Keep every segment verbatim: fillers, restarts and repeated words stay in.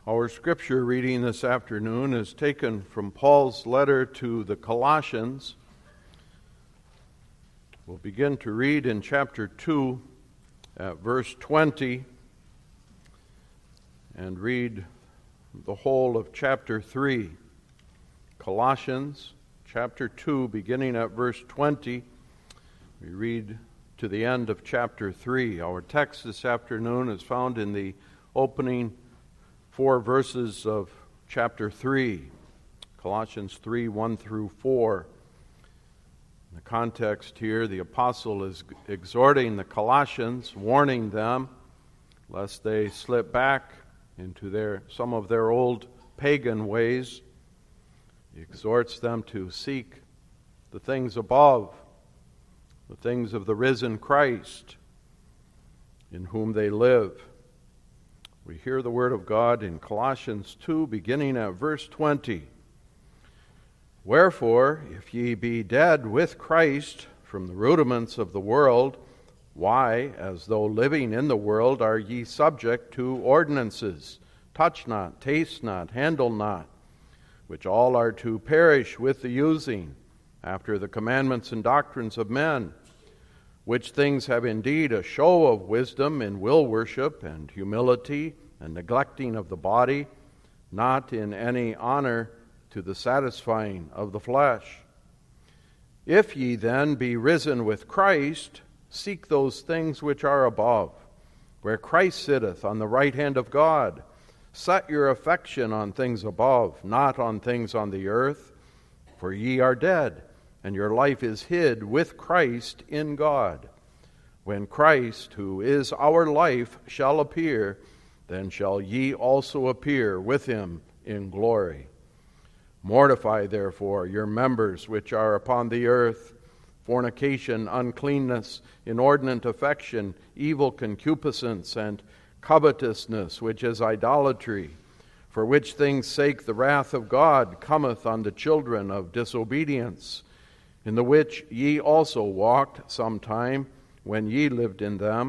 Our scripture reading this afternoon is taken from Paul's letter to the Colossians. We'll begin to read in chapter two at verse twenty and read the whole of chapter three. Colossians chapter two, beginning at verse twenty. We read to the end of chapter three. Our text this afternoon is found in the opening four verses of chapter three, Colossians three, one through four. In the context here, the apostle is exhorting the Colossians, warning them lest they slip back into their some of their old pagan ways. He exhorts them to seek the things above, the things of the risen Christ, in whom they live. We hear the word of God in Colossians two, beginning at verse twenty. Wherefore, if ye be dead with Christ from the rudiments of the world, why, as though living in the world, are ye subject to ordinances? Touch not, taste not, handle not, which all are to perish with the using, after the commandments and doctrines of men, which things have indeed a show of wisdom in will worship and humility and neglecting of the body, not in any honor to the satisfying of the flesh. If ye then be risen with Christ, seek those things which are above, where Christ sitteth on the right hand of God. Set your affection on things above, not on things on the earth, for ye are dead, and your life is hid with Christ in God. When Christ, who is our life, shall appear, then shall ye also appear with him in glory. Mortify, therefore, your members which are upon the earth, fornication, uncleanness, inordinate affection, evil concupiscence, and covetousness, which is idolatry, for which things' sake the wrath of God cometh on the children of disobedience, in the which ye also walked sometime when ye lived in them.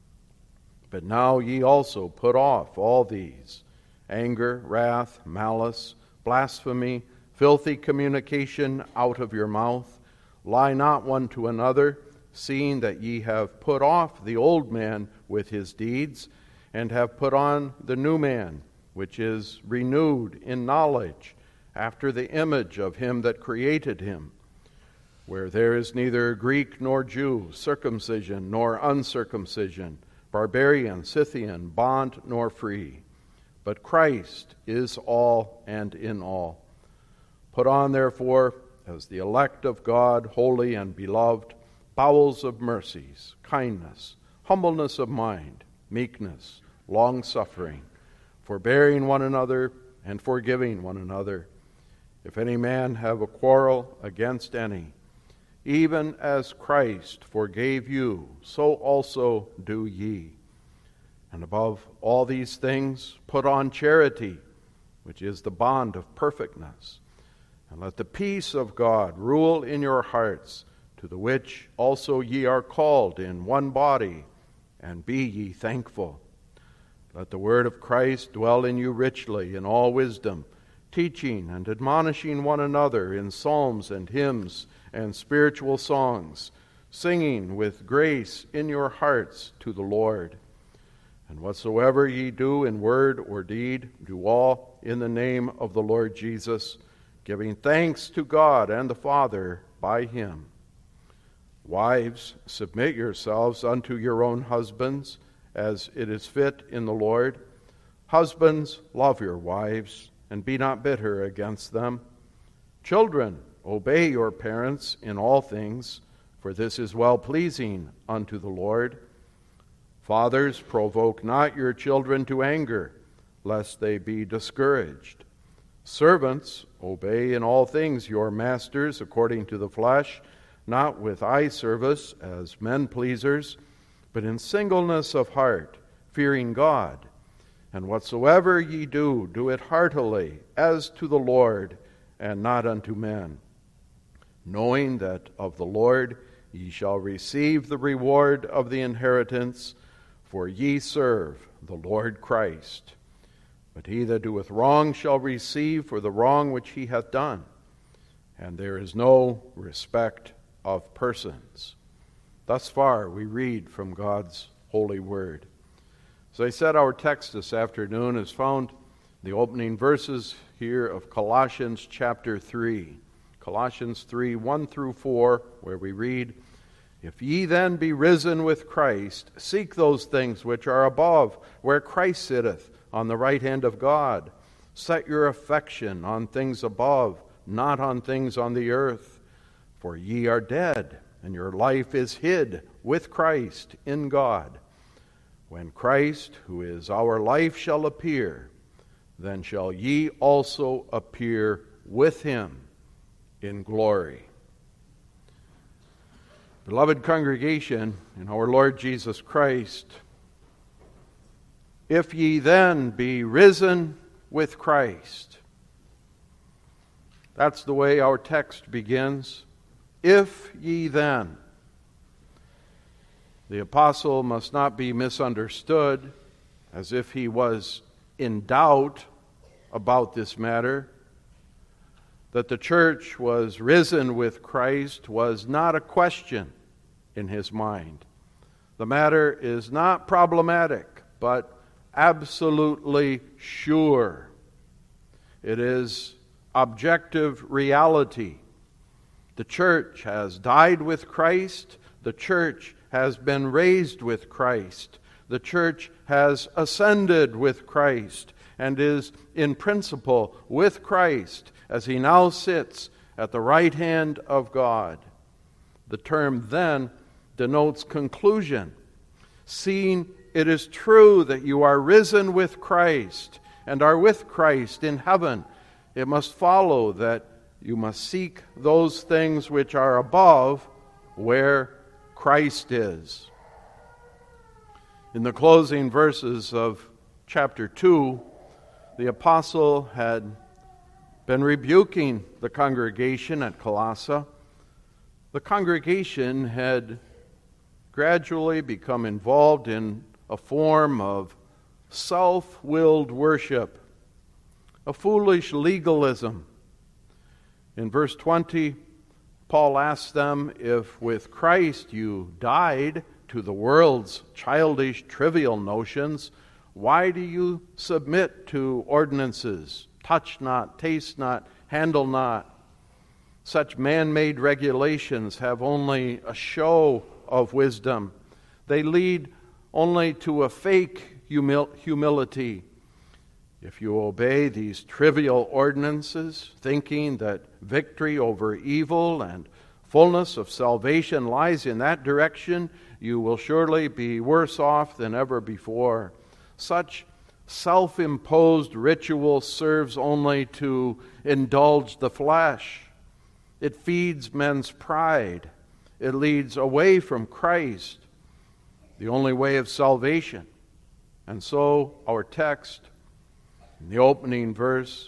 But now ye also put off all these: anger, wrath, malice, blasphemy, filthy communication out of your mouth. Lie not one to another, seeing that ye have put off the old man with his deeds, and have put on the new man, which is renewed in knowledge, after the image of him that created him, where there is neither Greek nor Jew, circumcision nor uncircumcision, barbarian, Scythian, bond nor free, but Christ is all and in all. Put on, therefore, as the elect of God, holy and beloved, bowels of mercies, kindness, humbleness of mind, meekness, long-suffering, forbearing one another, and forgiving one another. If any man have a quarrel against any, even as Christ forgave you, so also do ye. And above all these things, put on charity, which is the bond of perfectness. And let the peace of God rule in your hearts, to the which also ye are called in one body, and be ye thankful. Let the word of Christ dwell in you richly in all wisdom, teaching and admonishing one another in psalms and hymns and spiritual songs, singing with grace in your hearts to the Lord. And whatsoever ye do in word or deed, do all in the name of the Lord Jesus, giving thanks to God and the Father by him. Wives, submit yourselves unto your own husbands, as it is fit in the Lord. Husbands, love your wives, and be not bitter against them. Children, obey your parents in all things, for this is well-pleasing unto the Lord. Fathers, provoke not your children to anger, lest they be discouraged. Servants, obey in all things your masters according to the flesh, not with eye service as men pleasers, but in singleness of heart, fearing God. And whatsoever ye do, do it heartily, as to the Lord, and not unto men, knowing that of the Lord ye shall receive the reward of the inheritance, for ye serve the Lord Christ. But he that doeth wrong shall receive for the wrong which he hath done. And there is no respect of persons. Thus far we read from God's holy word. As I said, our text this afternoon is found in the opening verses here of Colossians chapter three. Colossians three, one through four, where we read, If ye then be risen with Christ, seek those things which are above, where Christ sitteth on the right hand of God. Set your affection on things above, not on things on the earth. For ye are dead, and your life is hid with Christ in God. When Christ, who is our life, shall appear, then shall ye also appear with him in glory. Beloved congregation in our Lord Jesus Christ, if ye then be risen with Christ. That's the way our text begins. If ye then. The apostle must not be misunderstood as if he was in doubt about this matter. That the church was risen with Christ was not a question in his mind. The matter is not problematic, but absolutely sure. It is objective reality. The church has died with Christ. The church has been raised with Christ. The church has ascended with Christ and is in principle with Christ as he now sits at the right hand of God. The term then denotes conclusion. Seeing it is true that you are risen with Christ and are with Christ in heaven, it must follow that you must seek those things which are above, where Christ is. In the closing verses of chapter two, the apostle had been rebuking the congregation at Colossae. The congregation had gradually become involved in a form of self-willed worship, a foolish legalism. In verse twenty, Paul asks them, if with Christ you died to the world's childish, trivial notions, why do you submit to ordinances? Touch not, taste not, handle not. Such man-made regulations have only a show of wisdom. They lead only to a fake humil- humility. If you obey these trivial ordinances, thinking that victory over evil and fullness of salvation lies in that direction, you will surely be worse off than ever before. Such self-imposed ritual serves only to indulge the flesh. It feeds men's pride. It leads away from Christ, the only way of salvation. And so our text, in the opening verse,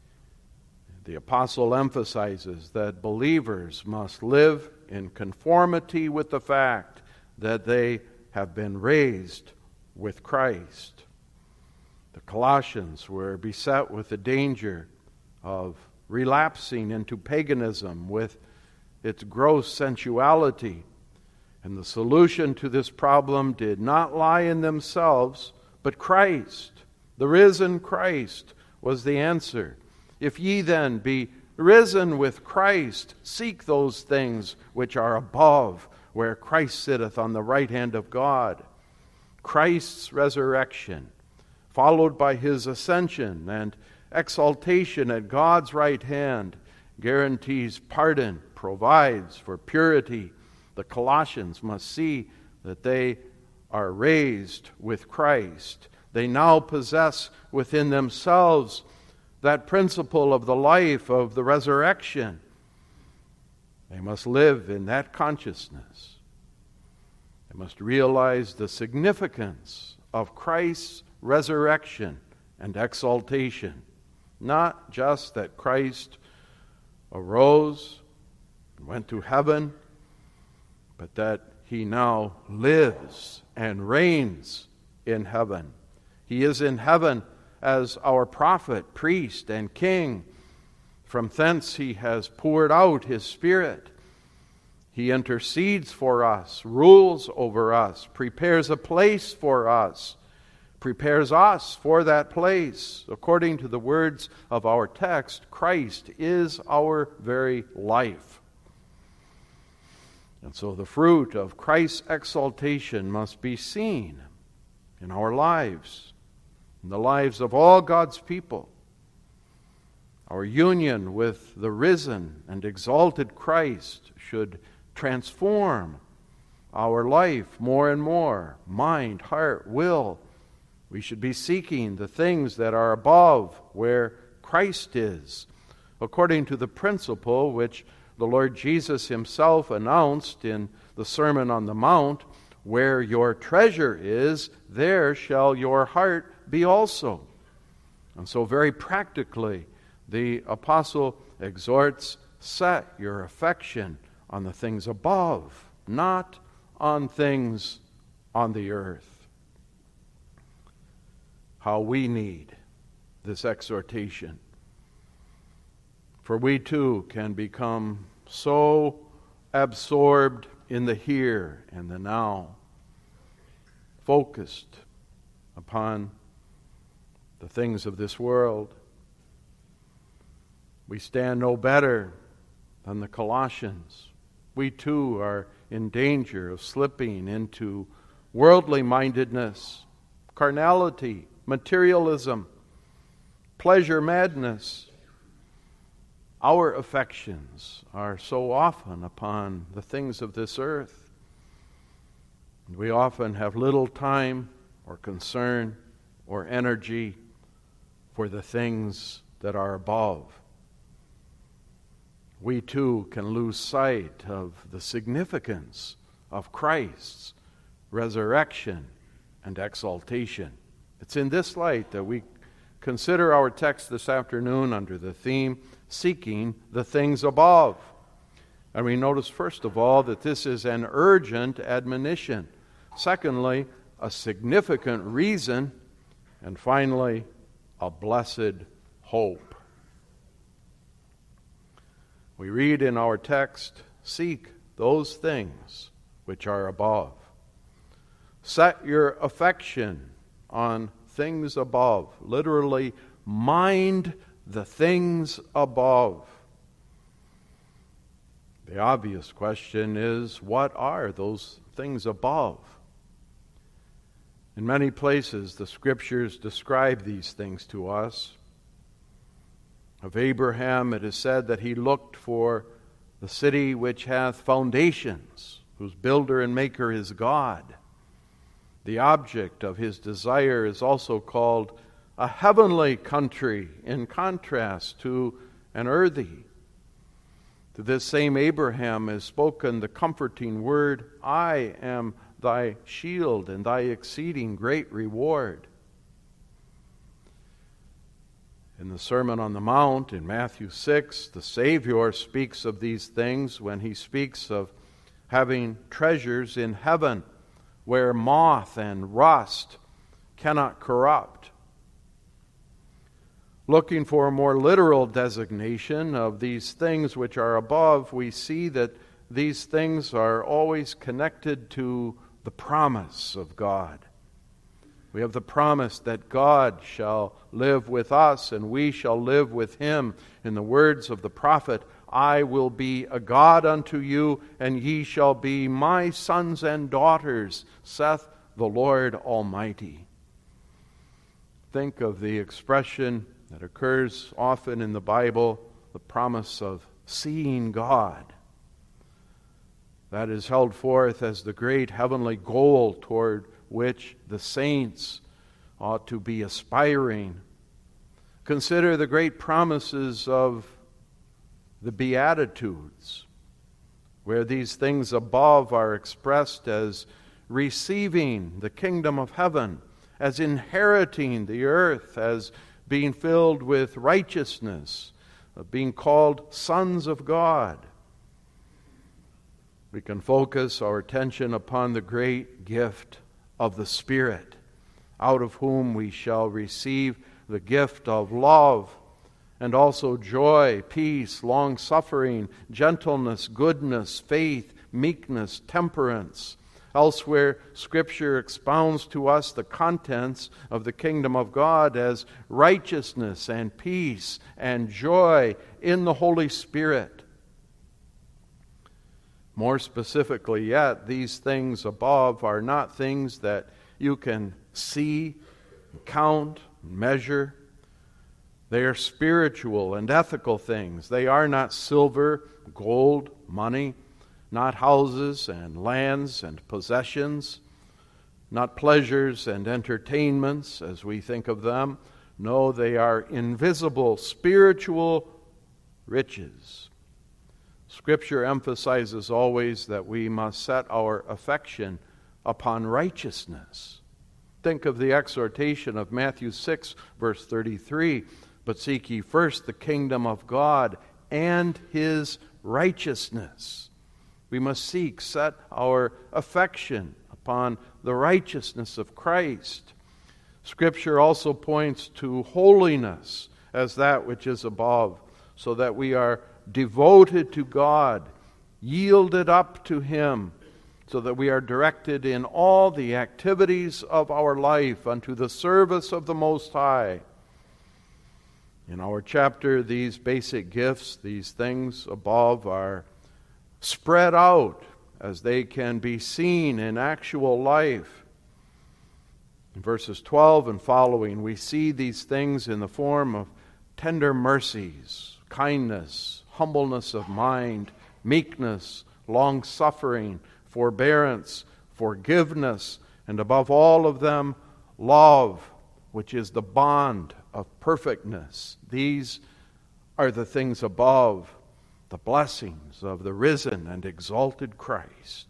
the apostle emphasizes that believers must live in conformity with the fact that they have been raised with Christ. The Colossians were beset with the danger of relapsing into paganism with its gross sensuality. And the solution to this problem did not lie in themselves, but Christ. The risen Christ was the answer. If ye then be risen with Christ, seek those things which are above, where Christ sitteth on the right hand of God. Christ's resurrection, followed by his ascension and exaltation at God's right hand, guarantees pardon, provides for purity. The Colossians must see that they are raised with Christ. They now possess within themselves that principle of the life of the resurrection. They must live in that consciousness. They must realize the significance of Christ's resurrection and exaltation. Not just that Christ arose and went to heaven, but that he now lives and reigns in heaven. He is in heaven as our prophet, priest, and king. From thence he has poured out his Spirit. He intercedes for us, rules over us, prepares a place for us, prepares us for that place. According to the words of our text, Christ is our very life. And so the fruit of Christ's exaltation must be seen in our lives, in the lives of all God's people. Our union with the risen and exalted Christ should transform our life more and more, mind, heart, will. We should be seeking the things that are above, where Christ is, according to the principle which the Lord Jesus himself announced in the Sermon on the Mount: where your treasure is, there shall your heart be also. And so very practically, the apostle exhorts, set your affection on the things above, not on things on the earth. How we need this exhortation. For we too can become so absorbed in the here and the now, focused upon the things of this world. We stand no better than the Colossians. We too are in danger of slipping into worldly mindedness, carnality, materialism, pleasure madness. Our affections are so often upon the things of this earth. And we often have little time or concern or energy for the things that are above. We too can lose sight of the significance of Christ's resurrection and exaltation. It's in this light that we consider our text this afternoon under the theme, Seeking the Things Above. And we notice, first of all, that this is an urgent admonition. Secondly, a significant reason. And finally, a blessed hope. We read in our text, seek those things which are above. Set your affection on things above. Literally, mind the things above. The obvious question is, what are those things above? In many places, the Scriptures describe these things to us. Of Abraham, it is said that he looked for the city which hath foundations, whose builder and maker is God. The object of his desire is also called a heavenly country, in contrast to an earthy. To this same Abraham is spoken the comforting word, I am thy shield and thy exceeding great reward. In the Sermon on the Mount, in Matthew six, the Savior speaks of these things when he speaks of having treasures in heaven where moth and rust cannot corrupt. Looking for a more literal designation of these things which are above, we see that these things are always connected to the promise of God. We have the promise that God shall live with us and we shall live with him. In the words of the prophet, I will be a God unto you, and ye shall be my sons and daughters, saith the Lord Almighty. Think of the expression that occurs often in the Bible, the promise of seeing God. That is held forth as the great heavenly goal toward which the saints ought to be aspiring. Consider the great promises of the Beatitudes, where these things above are expressed as receiving the kingdom of heaven, as inheriting the earth, as being filled with righteousness, of being called sons of God. We can focus our attention upon the great gift of the Spirit, out of whom we shall receive the gift of love, and also joy, peace, long-suffering, gentleness, goodness, faith, meekness, temperance. Elsewhere, Scripture expounds to us the contents of the kingdom of God as righteousness and peace and joy in the Holy Spirit. More specifically yet, these things above are not things that you can see, count, measure. They are spiritual and ethical things. They are not silver, gold, money, not houses and lands and possessions, not pleasures and entertainments as we think of them. No, they are invisible, spiritual riches. Scripture emphasizes always that we must set our affection upon righteousness. Think of the exhortation of Matthew six, verse thirty-three. But seek ye first the kingdom of God and His righteousness. We must seek, set our affection upon the righteousness of Christ. Scripture also points to holiness as that which is above, so that we are devoted to God, yielded up to Him, so that we are directed in all the activities of our life unto the service of the Most High. In our chapter, these basic gifts, these things above, are spread out as they can be seen in actual life. In verses twelve and following, we see these things in the form of tender mercies, kindness, humbleness of mind, meekness, long-suffering, forbearance, forgiveness, and above all of them, love, which is the bond of perfectness. These are the things above, the blessings of the risen and exalted Christ.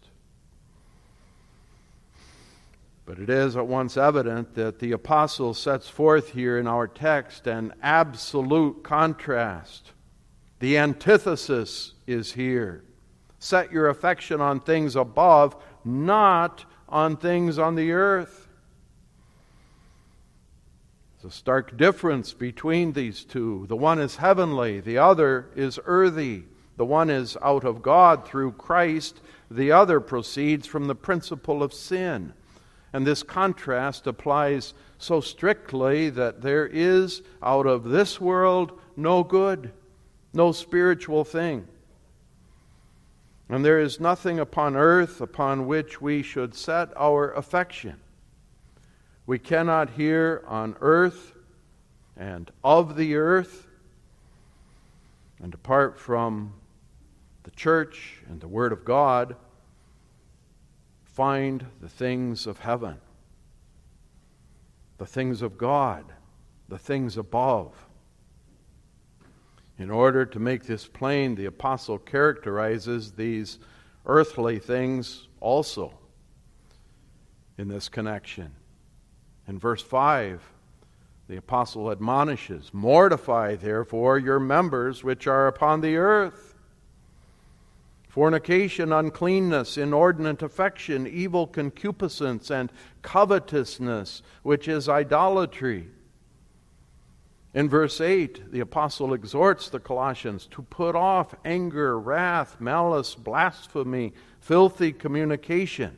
But it is at once evident that the apostle sets forth here in our text an absolute contrast. The antithesis is here. Set your affection on things above, not on things on the earth. There's a stark difference between these two. The one is heavenly, the other is earthy. The one is out of God through Christ, the other proceeds from the principle of sin. And this contrast applies so strictly that there is out of this world no good, no spiritual thing. And there is nothing upon earth upon which we should set our affection. We cannot hear on earth and of the earth, and apart from the church and the Word of God, find the things of heaven, the things of God, the things above. In order to make this plain, the apostle characterizes these earthly things also in this connection. In verse five, the apostle admonishes, "Mortify therefore your members which are upon the earth. Fornication, uncleanness, inordinate affection, evil concupiscence, and covetousness, which is idolatry." In verse eight, the apostle exhorts the Colossians to put off anger, wrath, malice, blasphemy, filthy communication.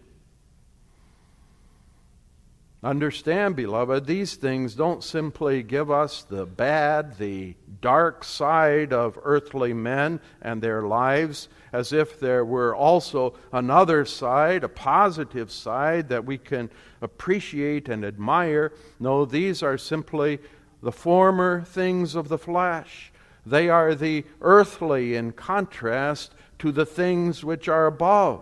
Understand, beloved, these things don't simply give us the bad, the dark side of earthly men and their lives, as if there were also another side, a positive side that we can appreciate and admire. No, these are simply the former things of the flesh. They are the earthly in contrast to the things which are above.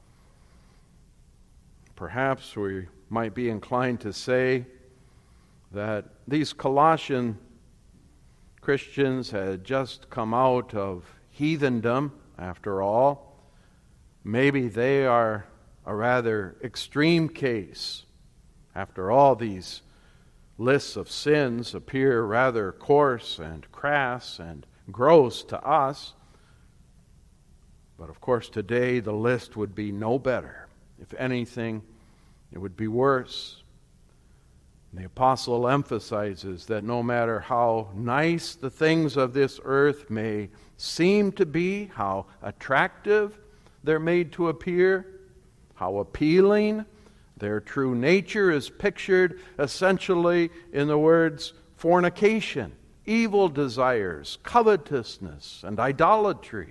Perhaps we might be inclined to say that these Colossian Christians had just come out of heathendom, after all. Maybe they are a rather extreme case. After all, these lists of sins appear rather coarse and crass and gross to us. But of course, today the list would be no better. If anything, it would be worse. The apostle emphasizes that no matter how nice the things of this earth may seem to be, how attractive they're made to appear, how appealing, their true nature is pictured essentially in the words fornication, evil desires, covetousness, and idolatry.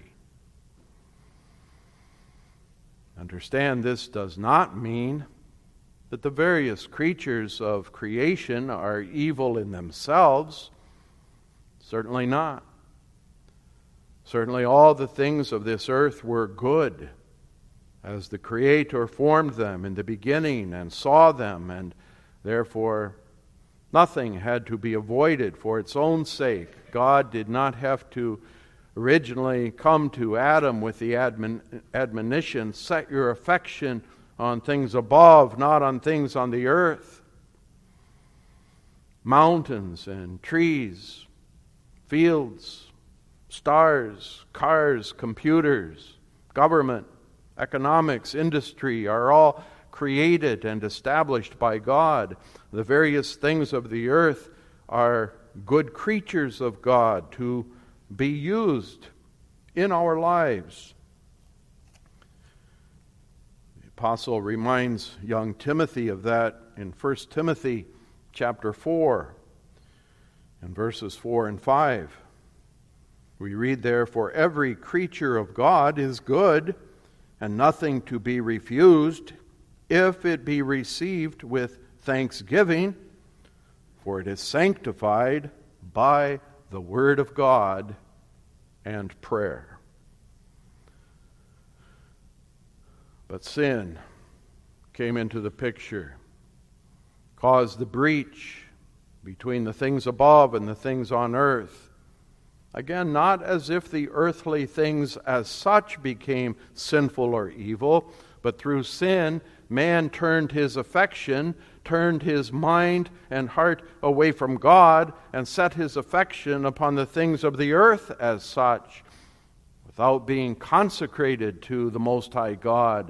Understand, this does not mean that the various creatures of creation are evil in themselves. Certainly not. Certainly all the things of this earth were good, as the Creator formed them in the beginning and saw them, and therefore nothing had to be avoided for its own sake. God did not have to originally come to Adam with the admon- admonition, set your affection on things above, not on things on the earth. Mountains and trees, fields, stars, cars, computers, government, economics, industry are all created and established by God. The various things of the earth are good creatures of God to be used in our lives. The apostle reminds young Timothy of that in First Timothy chapter four, in verses four and five. We read there, "For every creature of God is good, and nothing to be refused, if it be received with thanksgiving, for it is sanctified by the word of God and prayer." But sin came into the picture, caused the breach between the things above and the things on earth. Again, not as if the earthly things as such became sinful or evil, but through sin, man turned his affection, turned his mind and heart away from God, and set his affection upon the things of the earth as such, without being consecrated to the Most High God.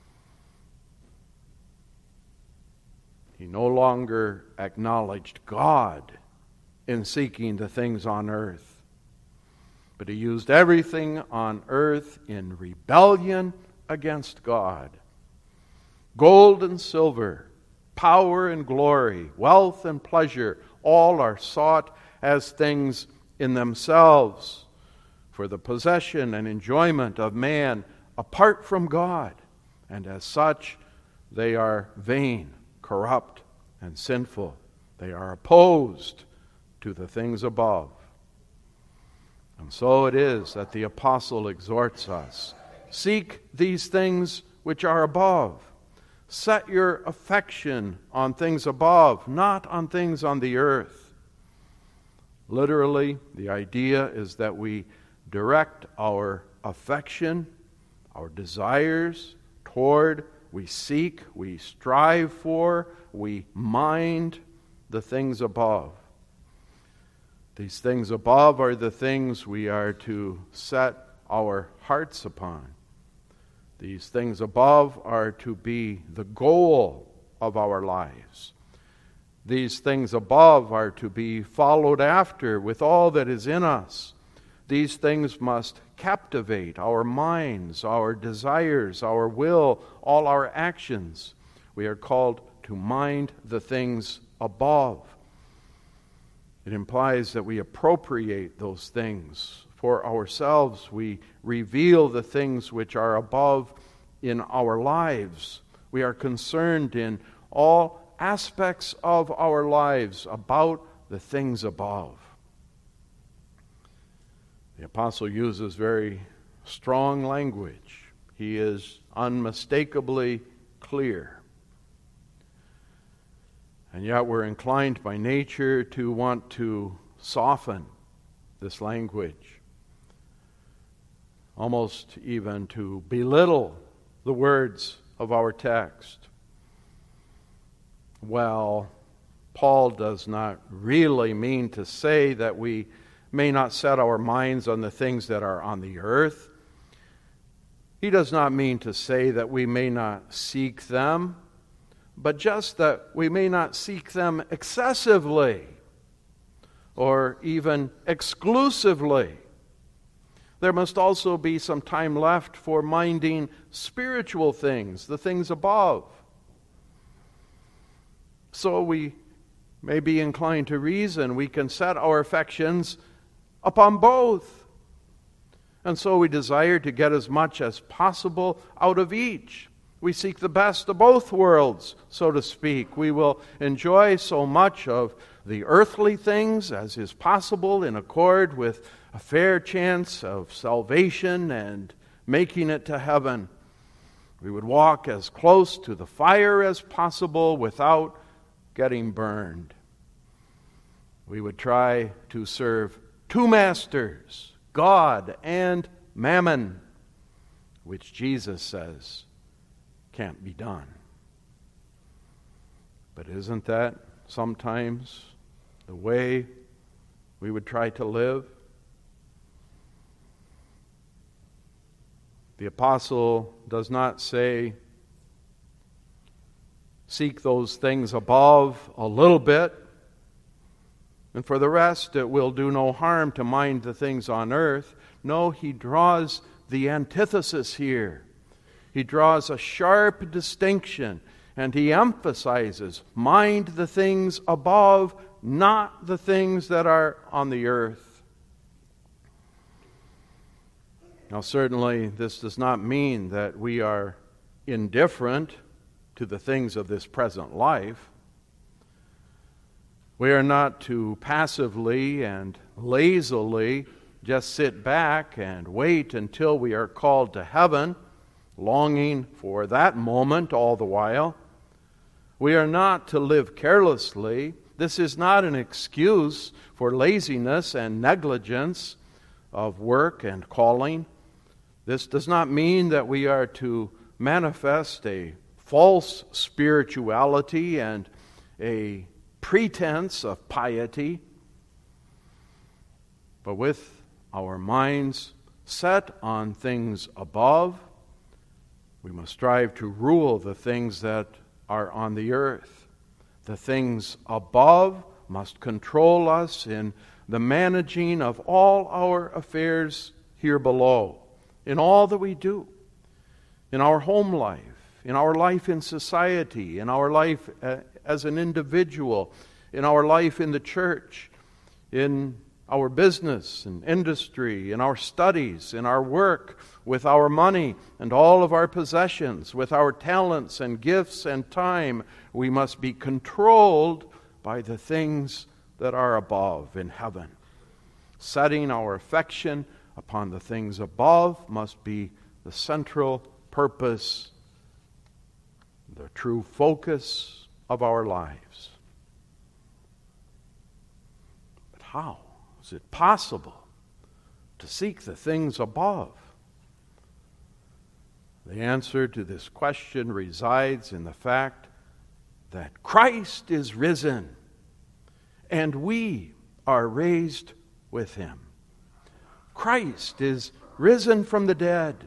He no longer acknowledged God in seeking the things on earth, but he used everything on earth in rebellion against God. Gold and silver, power and glory, wealth and pleasure, all are sought as things in themselves for the possession and enjoyment of man apart from God, and as such they are vain, corrupt, and sinful. They are opposed to the things above. And so it is that the apostle exhorts us, seek these things which are above. Set your affection on things above, not on things on the earth. Literally, the idea is that we direct our affection, our desires toward, we seek, we strive for, we mind the things above. These things above are the things we are to set our hearts upon. These things above are to be the goal of our lives. These things above are to be followed after with all that is in us. These things must captivate our minds, our desires, our will, all our actions. We are called to mind the things above. It implies that we appropriate those things for ourselves. We reveal the things which are above in our lives. We are concerned in all aspects of our lives about the things above. The apostle uses very strong language. He is unmistakably clear. And yet we're inclined by nature to want to soften this language, almost even to belittle the words of our text. Well, Paul does not really mean to say that we may not set our minds on the things that are on the earth. He does not mean to say that we may not seek them. but just that we may not seek them excessively or even exclusively. There must also be some time left for minding spiritual things, the things above. So we may be inclined to reason we can set our affections upon both. And so we desire to get as much as possible out of each. We seek the best of both worlds, so to speak. We will enjoy so much of the earthly things as is possible in accord with a fair chance of salvation and making it to heaven. We would walk as close to the fire as possible without getting burned. We would try to serve two masters, God and mammon, which Jesus says can't be done. But isn't that sometimes the way we would try to live? The apostle does not say, seek those things above a little bit, and for the rest it will do no harm to mind the things on earth. No, he draws the antithesis here. He draws a sharp distinction, and he emphasizes, mind the things above, not the things that are on the earth. Now, certainly, this does not mean that we are indifferent to the things of this present life. We are not to passively and lazily just sit back and wait until we are called to heaven, longing for that moment all the while. We are not to live carelessly. This is not an excuse for laziness and negligence of work and calling. This does not mean that we are to manifest a false spirituality and a pretense of piety, but with our minds set on things above, we must strive to rule the things that are on the earth. The things above must control us in the managing of all our affairs here below, in all that we do, in our home life, in our life in society, in our life as an individual, in our life in the church, in our business and industry, in our studies, in our work, with our money and all of our possessions, with our talents and gifts and time. We must be controlled by the things that are above in heaven. Setting our affection upon the things above must be the central purpose, the true focus of our lives. But how is it possible to seek the things above? The answer to this question resides in the fact that Christ is risen and we are raised with him. Christ is risen from the dead.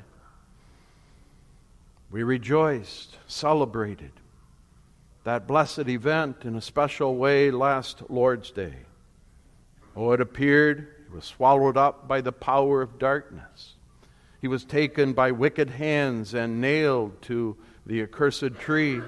We rejoiced, celebrated that blessed event in a special way last Lord's Day. Oh, it appeared he was swallowed up by the power of darkness. He was taken by wicked hands and nailed to the accursed tree.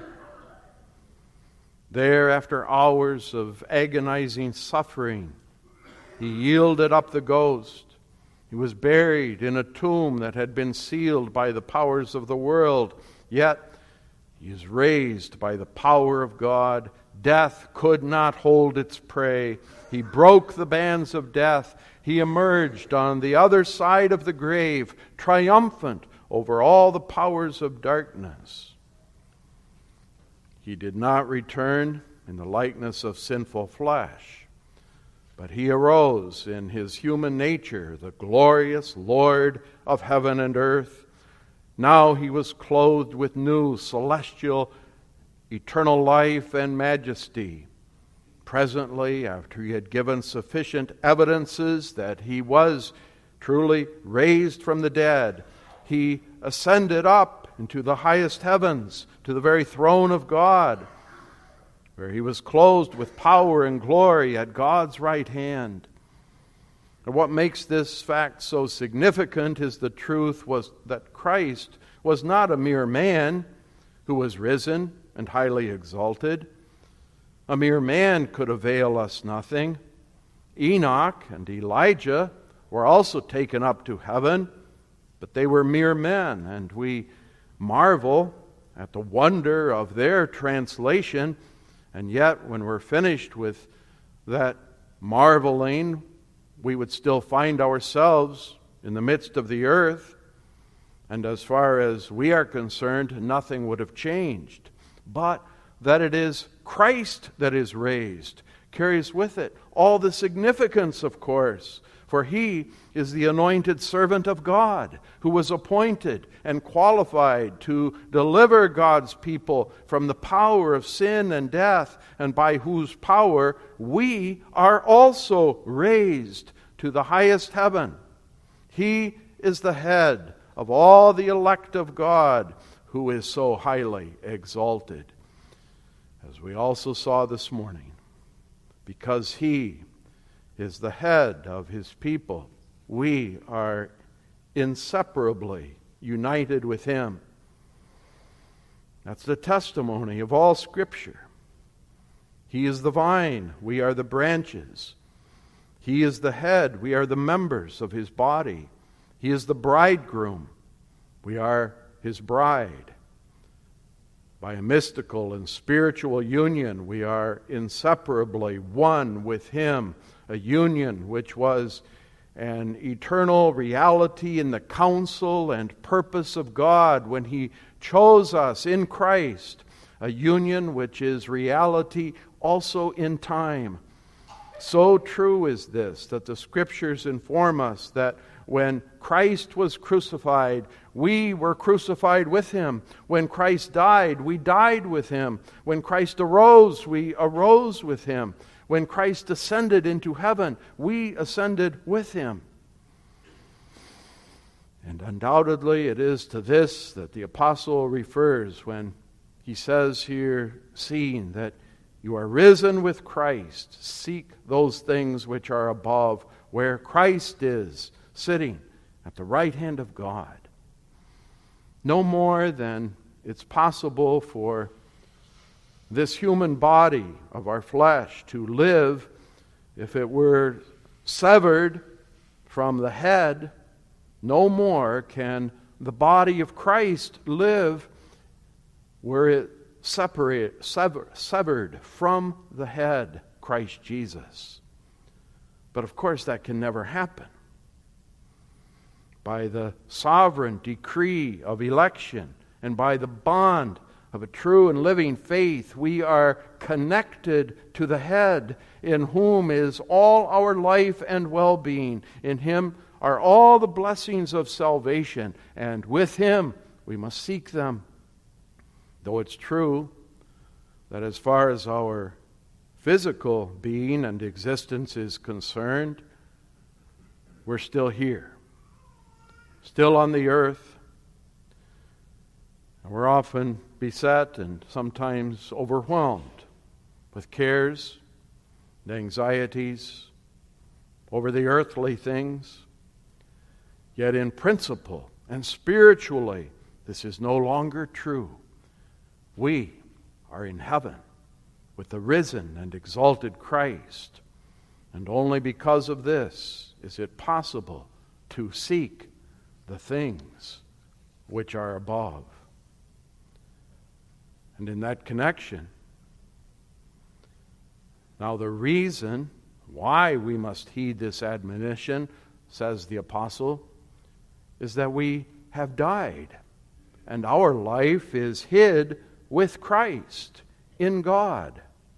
There, after hours of agonizing suffering, he yielded up the ghost. He was buried in a tomb that had been sealed by the powers of the world. Yet, he is raised by the power of God. Death could not hold its prey. He broke the bands of death. He emerged on the other side of the grave, triumphant over all the powers of darkness. He did not return in the likeness of sinful flesh, but he arose in his human nature, the glorious Lord of heaven and earth. Now he was clothed with new celestial, eternal life and majesty. Presently, after he had given sufficient evidences that he was truly raised from the dead, he ascended up into the highest heavens, to the very throne of God, where he was clothed with power and glory at God's right hand. And what makes this fact so significant is the truth was that Christ was not a mere man who was risen and highly exalted. A mere man could avail us nothing. Enoch and Elijah were also taken up to heaven, but they were mere men, and we marvel at the wonder of their translation. And yet, when we're finished with that marveling, we would still find ourselves in the midst of the earth. And as far as we are concerned, nothing would have changed. But that it is Christ that is raised carries with it all the significance, of course. For he is the anointed servant of God, who was appointed and qualified to deliver God's people from the power of sin and death, and by whose power we are also raised to the highest heaven. He is the head of all the elect of God, who is so highly exalted. As we also saw this morning, because he is the head of his people, we are inseparably united with him. That's the testimony of all Scripture. He is the vine, we are the branches. He is the head, we are the members of his body. He is the bridegroom, we are his bride. By a mystical and spiritual union, we are inseparably one with him, a union which was an eternal reality in the counsel and purpose of God when he chose us in Christ, a union which is reality also in time. So true is this that the Scriptures inform us that when Christ was crucified, we were crucified with him. When Christ died, we died with him. When Christ arose, we arose with him. When Christ ascended into heaven, we ascended with him. And undoubtedly it is to this that the apostle refers when he says here, seeing that you are risen with Christ, seek those things which are above, where Christ is, sitting at the right hand of God. No more than it's possible for this human body of our flesh to live if it were severed from the head, no more can the body of Christ live were it separate, sever, severed from the head, Christ Jesus. But of course that can never happen. By the sovereign decree of election and by the bond of a true and living faith, we are connected to the head, in whom is all our life and well-being. In him are all the blessings of salvation, and with him we must seek them. Though it's true that as far as our physical being and existence is concerned, we're still here, still on the earth. And we're often beset and sometimes overwhelmed with cares and anxieties over the earthly things. Yet in principle and spiritually, this is no longer true. We are in heaven with the risen and exalted Christ. And only because of this is it possible to seek the things which are above. And in that connection, now the reason why we must heed this admonition, says the apostle, is that we have died, and our life is hid with Christ in God.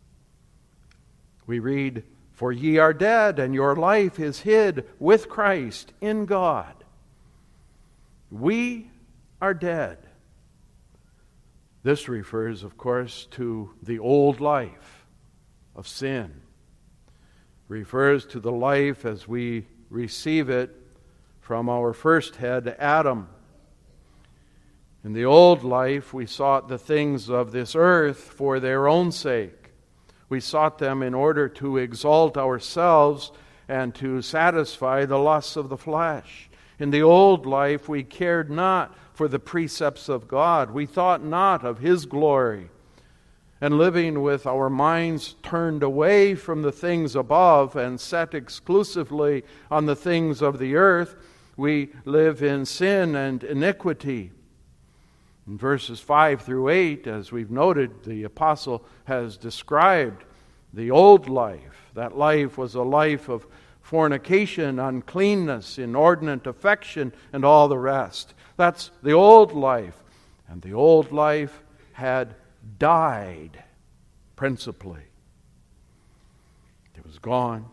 We read, "For ye are dead, and your life is hid with Christ in God." We are dead. This refers, of course, to the old life of sin. Refers to the life as we receive it from our first head, Adam. In the old life, we sought the things of this earth for their own sake. We sought them in order to exalt ourselves and to satisfy the lusts of the flesh. In the old life, we cared not for the precepts of God. We thought not of His glory. And living with our minds turned away from the things above and set exclusively on the things of the earth, we live in sin and iniquity. In verses five through eight, as we've noted, the apostle has described the old life. That life was a life of fornication, uncleanness, inordinate affection, and all the rest. That's the old life. And the old life had died, principally. It was gone.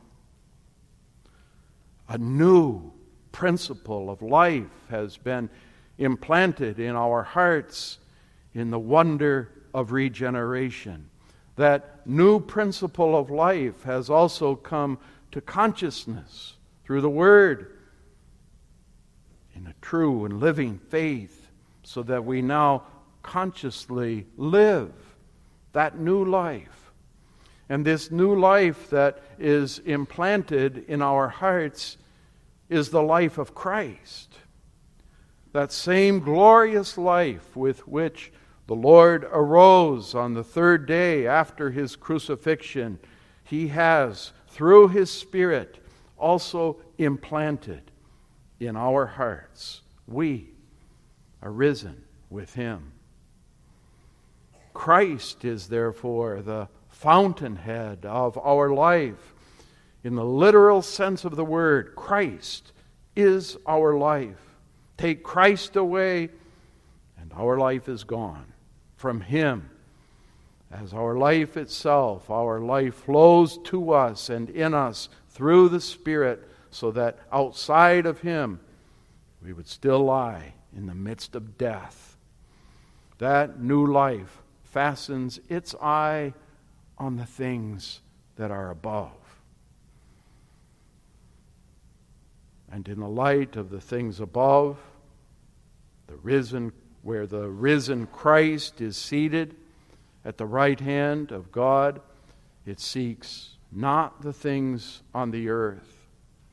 A new principle of life has been implanted in our hearts in the wonder of regeneration. That new principle of life has also come to consciousness through the Word in a true and living faith, so that we now consciously live that new life. And this new life that is implanted in our hearts is the life of Christ. That same glorious life with which the Lord arose on the third day after His crucifixion, He has, through His Spirit, also implanted in our hearts. We are risen with Him. Christ is therefore the fountainhead of our life. In the literal sense of the word, Christ is our life. Take Christ away, and our life is gone. From Him, as our life itself, our life flows to us and in us through the Spirit, so that outside of Him, we would still lie in the midst of death. That new life fastens its eye on the things that are above. And in the light of the things above, the risen, where the risen Christ is seated at the right hand of God, it seeks not the things on the earth.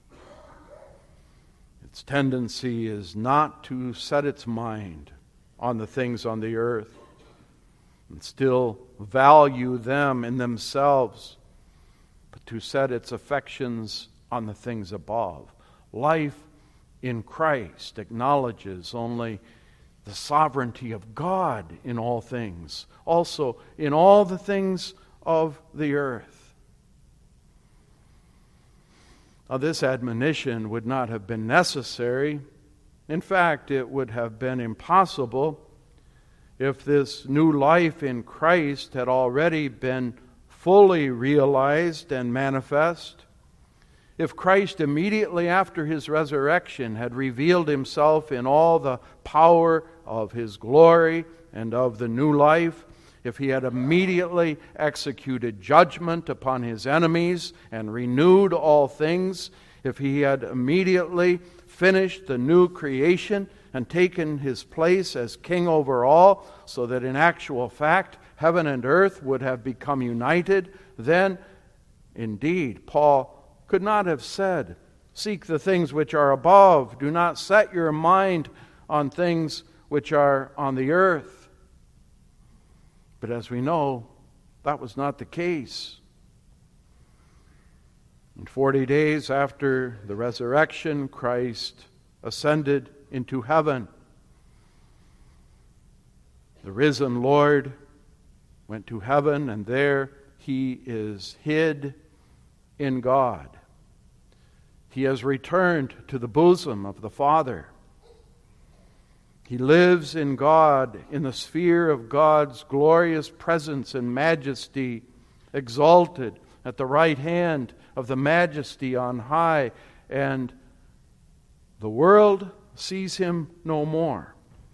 Its tendency is not to set its mind on the things on the earth and still value them in themselves, but to set its affections on the things above. Life in Christ acknowledges only the sovereignty of God in all things, also in all the things of the earth. Now, this admonition would not have been necessary. In fact, it would have been impossible if this new life in Christ had already been fully realized and manifest. If Christ immediately after His resurrection had revealed Himself in all the power of His glory and of the new life, if He had immediately executed judgment upon His enemies and renewed all things, if He had immediately finished the new creation and taken His place as King over all, so that in actual fact heaven and earth would have become united, then indeed Paul could not have said, "Seek the things which are above. Do not set your mind on things which are on the earth." But as we know, that was not the case. And forty days after the resurrection, Christ ascended into heaven. The risen Lord went to heaven, and there He is hid in God. He has returned to the bosom of the Father. He lives in God, in the sphere of God's glorious presence and majesty, exalted at the right hand of the Majesty on high, and the world sees Him no more.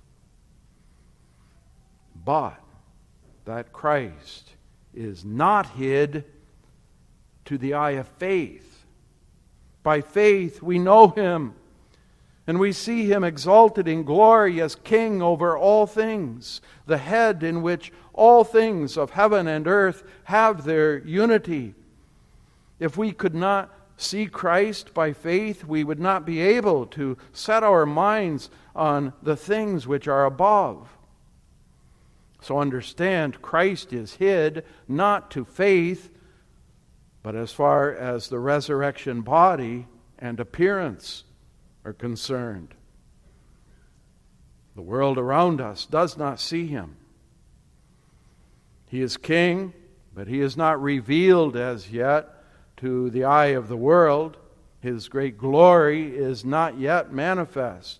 But that Christ is not hid to the eye of faith. By faith we know Him. And we see Him exalted in glory as King over all things, the head in which all things of heaven and earth have their unity. If we could not see Christ by faith, we would not be able to set our minds on the things which are above. So understand, Christ is hid not to faith, but as far as the resurrection body and appearance are concerned. The world around us does not see Him. He is King, but He is not revealed as yet to the eye of the world. His great glory is not yet manifest.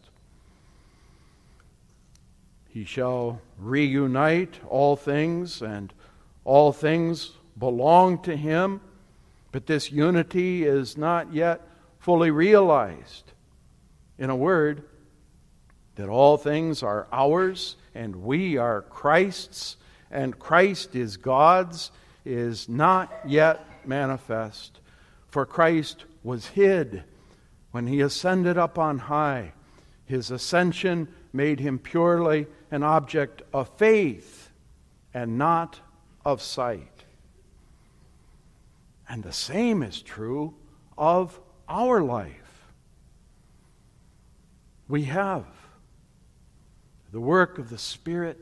He shall reunite all things, and all things belong to Him, but this unity is not yet fully realized. In a word, that all things are ours, and we are Christ's, and Christ is God's, is not yet manifest. For Christ was hid when He ascended up on high. His ascension made Him purely an object of faith and not of sight. And the same is true of our life. We have the work of the Spirit,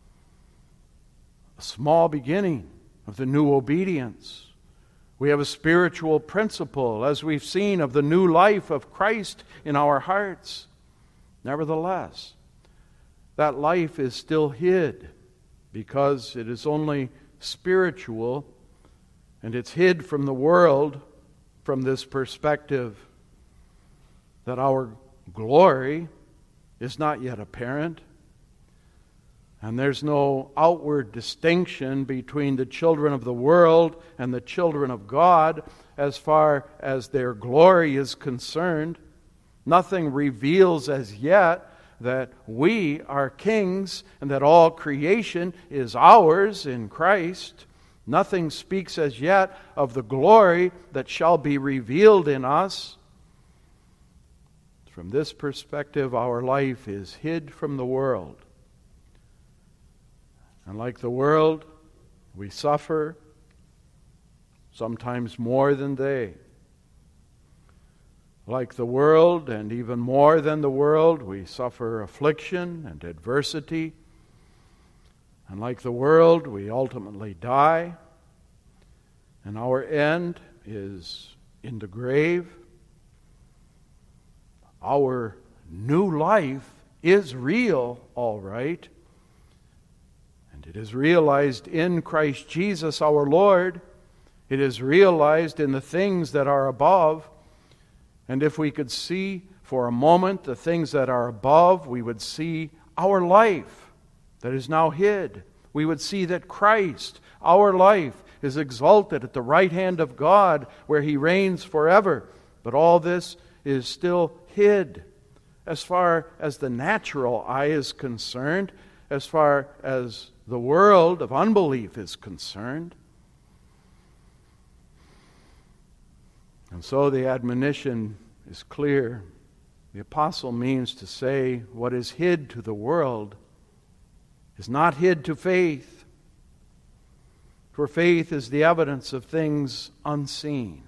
a small beginning of the new obedience. We have a spiritual principle, as we've seen, of the new life of Christ in our hearts. Nevertheless, that life is still hid because it is only spiritual, and it's hid from the world from this perspective that our glory is not yet apparent. And there's no outward distinction between the children of the world and the children of God as far as their glory is concerned. Nothing reveals as yet that we are kings and that all creation is ours in Christ. Nothing speaks as yet of the glory that shall be revealed in us. From this perspective, our life is hid from the world. And like the world, we suffer, sometimes more than they. Like the world, and even more than the world, we suffer affliction and adversity. And like the world, we ultimately die. And our end is in the grave. Our new life is real, all right. And it is realized in Christ Jesus our Lord. It is realized in the things that are above. And if we could see for a moment the things that are above, we would see our life that is now hid. We would see that Christ, our life, is exalted at the right hand of God, where He reigns forever. But all this is still hid as far as the natural eye is concerned, as far as the world of unbelief is concerned. And so the admonition is clear. The apostle means to say what is hid to the world is not hid to faith. For faith is the evidence of things unseen.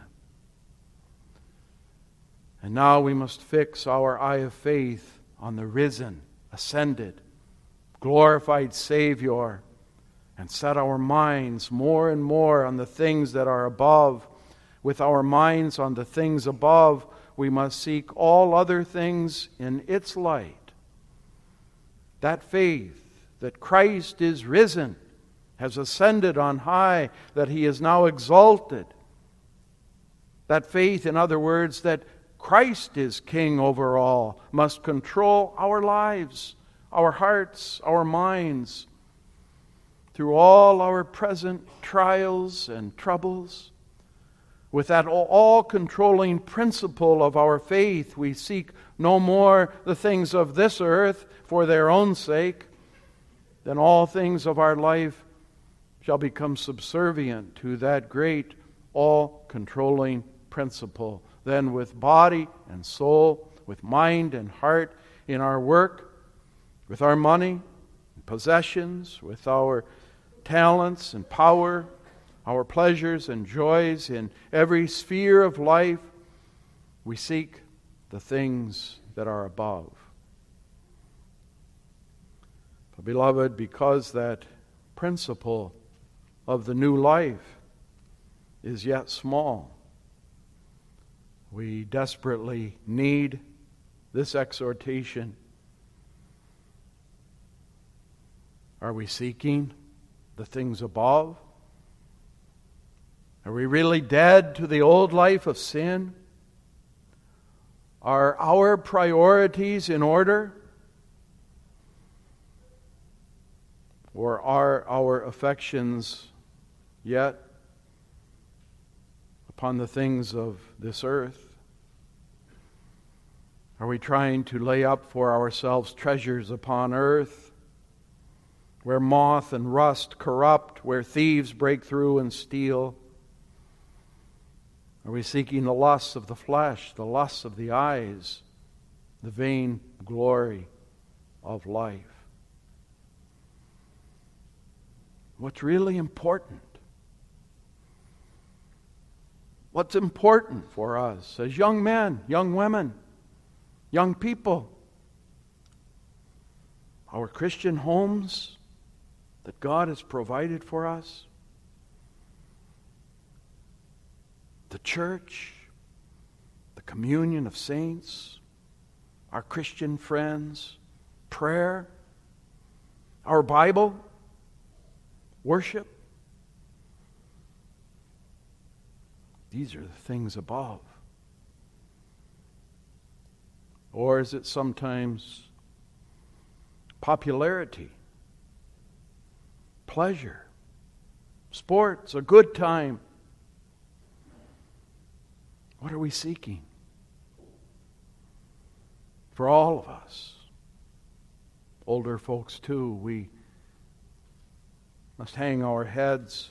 And now we must fix our eye of faith on the risen, ascended, glorified Savior, and set our minds more and more on the things that are above. With our minds on the things above, we must seek all other things in its light. That faith that Christ is risen, has ascended on high, that He is now exalted. That faith, in other words, that Christ is King over all, must control our lives, our hearts, our minds, through all our present trials and troubles. With that all-controlling principle of our faith, we seek no more the things of this earth for their own sake, then all things of our life shall become subservient to that great all-controlling principle. Then with body and soul, with mind and heart in our work, with our money, possessions, with our talents and power, our pleasures and joys in every sphere of life. We seek the things that are above. But beloved, because that principle of the new life is yet small, we desperately need this exhortation. Are we seeking the things above? Are we really dead to the old life of sin? Are our priorities in order? Or are our affections yet upon the things of this earth? Are we trying to lay up for ourselves treasures upon earth, where moth and rust corrupt, where thieves break through and steal? Are we seeking the lusts of the flesh, the lusts of the eyes, the vain glory of life? What's really important? What's important for us as young men, young women, young people? Our Christian homes that God has provided for us? The church, the communion of saints, our Christian friends, prayer, our Bible, worship? These are the things above. Or is it sometimes popularity, pleasure, sports, a good time? What are we seeking? For all of us, older folks too, we must hang our heads.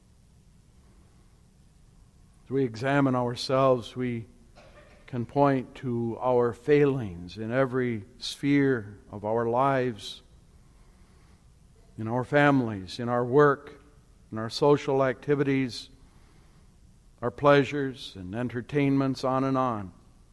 As we examine ourselves, we can point to our failings in every sphere of our lives, in our families, in our work, in our social activities, our pleasures and entertainments, on and on.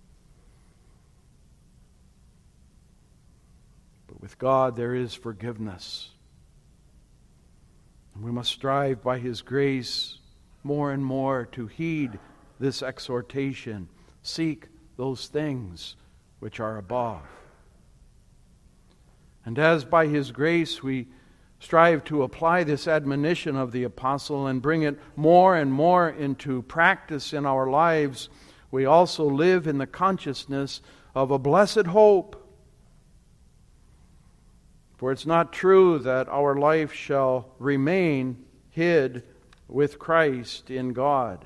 But with God there is forgiveness. And we must strive by His grace more and more to heed this exhortation. Seek those things which are above. And as by His grace we strive to apply this admonition of the apostle and bring it more and more into practice in our lives, we also live in the consciousness of a blessed hope. For it's not true that our life shall remain hid with Christ in God.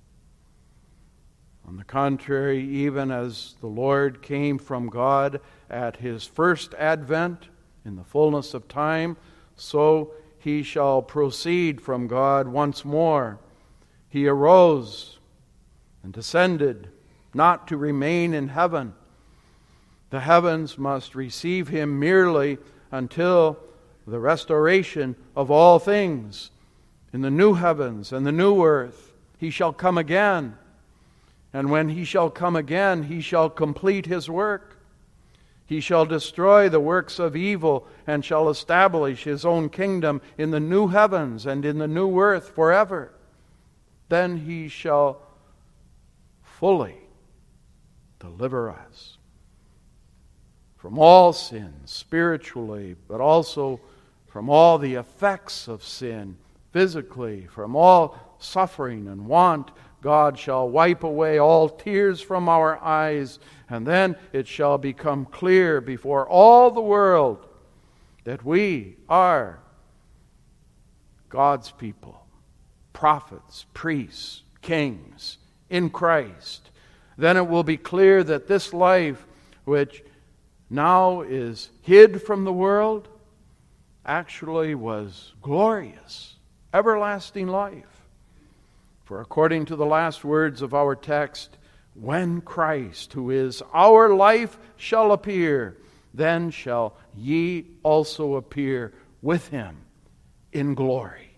On the contrary, even as the Lord came from God at His first advent in the fullness of time, so He shall proceed from God once more. He arose and descended, not to remain in heaven. The heavens must receive Him merely until the restoration of all things. In the new heavens and the new earth, He shall come again. And when He shall come again, He shall complete His work. He shall destroy the works of evil and shall establish His own kingdom in the new heavens and in the new earth forever. Then He shall fully deliver us from all sin, spiritually, but also from all the effects of sin, physically, from all suffering and want. God shall wipe away all tears from our eyes, and then it shall become clear before all the world that we are God's people, prophets, priests, kings in Christ. Then it will be clear that this life, which now is hid from the world, actually was glorious, everlasting life. For according to the last words of our text, when Christ, who is our life, shall appear, then shall ye also appear with him in glory.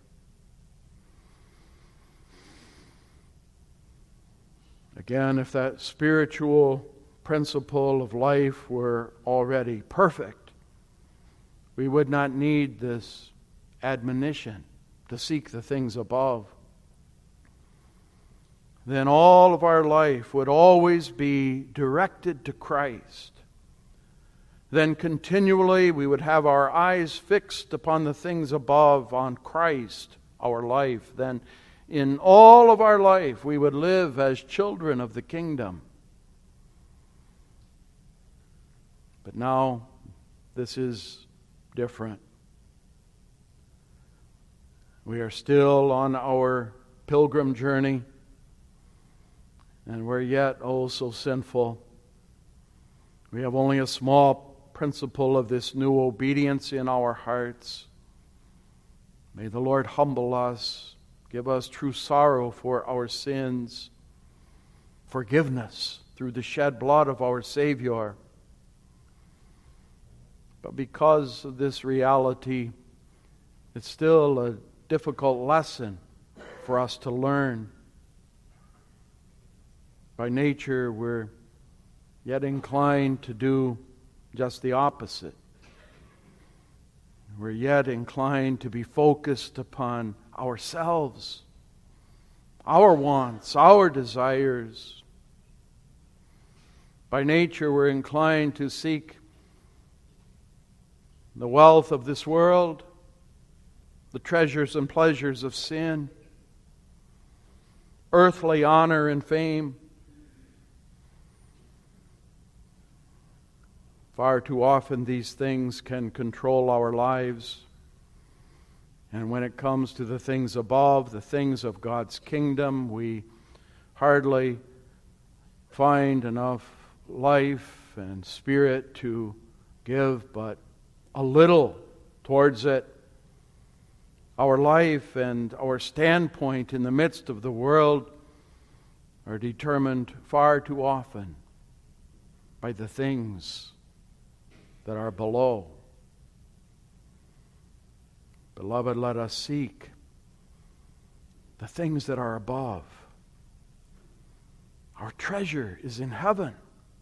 Again, if that spiritual principle of life were already perfect, we would not need this admonition to seek the things above. Then all of our life would always be directed to Christ. Then continually we would have our eyes fixed upon the things above, on Christ, our life. Then in all of our life we would live as children of the kingdom. But now this is different. We are still on our pilgrim journey, and we're yet oh so sinful. We have only a small principle of this new obedience in our hearts. May the Lord humble us, give us true sorrow for our sins, forgiveness through the shed blood of our Savior. But because of this reality, it's still a difficult lesson for us to learn. By nature, we're yet inclined to do just the opposite. We're yet inclined to be focused upon ourselves, our wants, our desires. By nature, we're inclined to seek the wealth of this world, the treasures and pleasures of sin, earthly honor and fame. Far too often these things can control our lives. And when it comes to the things above, the things of God's kingdom, we hardly find enough life and spirit to give but a little towards it. Our life and our standpoint in the midst of the world are determined far too often by the things that are below. Beloved, let us seek the things that are above. Our treasure is in heaven.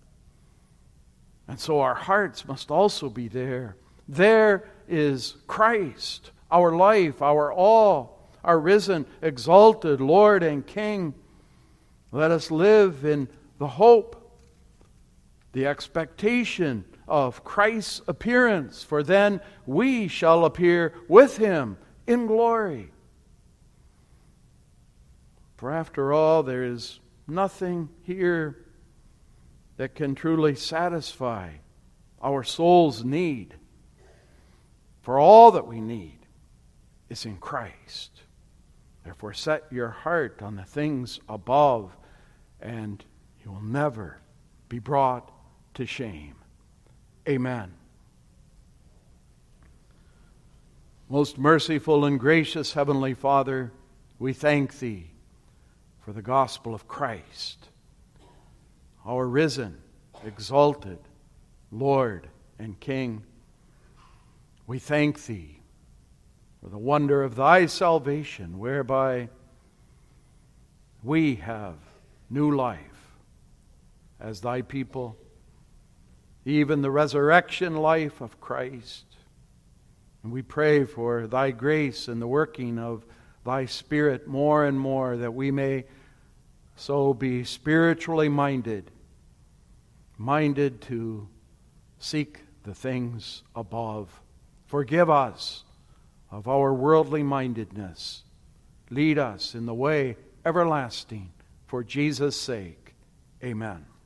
And so our hearts must also be there. There is Christ, our life, our all, our risen, exalted Lord and King. Let us live in the hope, the expectation of Christ's appearance, for then we shall appear with him in glory. For after all, there is nothing here that can truly satisfy our soul's need. For all that we need is in Christ. Therefore, set your heart on the things above, and you will never be brought to shame. Amen. Most merciful and gracious Heavenly Father, we thank Thee for the gospel of Christ, our risen, exalted Lord and King. We thank Thee for the wonder of Thy salvation, whereby we have new life as Thy people, even the resurrection life of Christ. And we pray for Thy grace and the working of Thy Spirit more and more, that we may so be spiritually minded, minded to seek the things above. Forgive us of our worldly mindedness. Lead us in the way everlasting, for Jesus' sake. Amen.